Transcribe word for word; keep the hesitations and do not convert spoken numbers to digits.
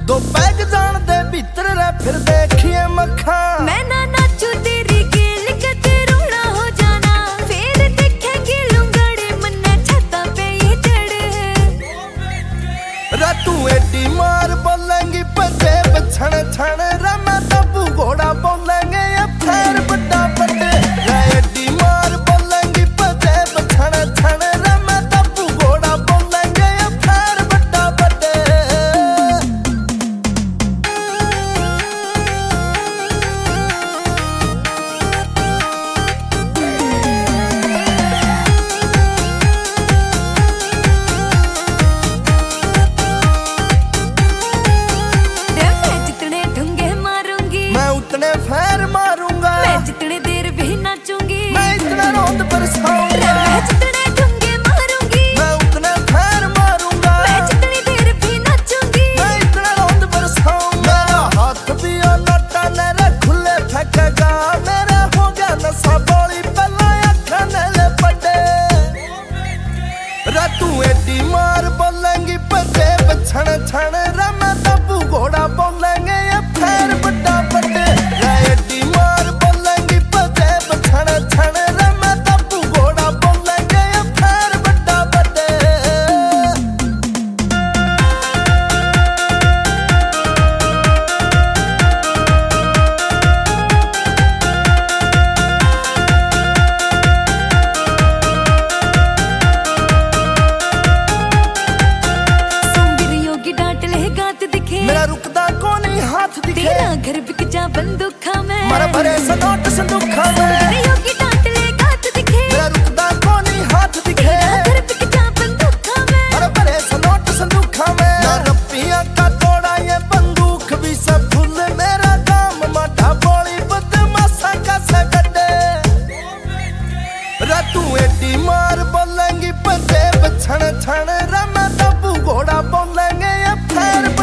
दो पैग जान दे भीतर रह फिर देखिए मखा। मैं ना नाचू तेरी गेल कते रोना हो जाना, फिर देखेंगे लुंगड़े मन्ने छत्ता पे ही चढ़े। रे तू एडी मार बोलेंगी पजे बछण छण रे मैं तबू घोड़ा बोलेंगे ये फैर बड़ा बड़े। रे एडी मार बोलेंगी पजे बछण छण रे मैं तबू घोड़ा बोलेंगे ये फैर बड़ा बड़े। मैं उतने फैर मारूंगा, मैं जितने देर भी नाचूंगी, मैं इतना रोंद बरसाऊंगा। मैं जितने ढूंगे मारूंगी, मैं उतने फैर मारूंगा, मैं जितनी देर भी नाचूंगी, मैं इतना रोंद बरसाऊंगा। मेरा हाथ भी लौटा मेरे खुले फेंकेगा, मेरा हो गया नशा बोली पला अखने ले पड़े। रे तू एडी मार बोलेंगी पजे बछण छण रे मैं तबू घोड़ा बोलेंगे ये फैर बड़ा बड़े। रे एडी मार बोलेंगी पजे बछण छण रे मैं तबू घोड़ा बोलेंगे ये फैर बड़ा बड़े। मेरा रुकदा को नहीं हाथ दिखे, तेरा घर बिक जा बंदूखा में, मारा भरे सनोट संदूखा में। योगी डांट ले गात दिखे, मेरा रुकदा को नहीं हाथ दिखे, तेरा घर बिक जा बंदूखा में, मारा भरे सनोट संदूखा में। ना रप्पियां का तोड़ा ये बंदूक भी सब फुल, मेरा काम माठा बोली बदमाशा का सगड़े। रे तू एडी मार बोलेंगी पजे बछण छण रे मैं तबू घोड़ा बोलेंगे ये फैर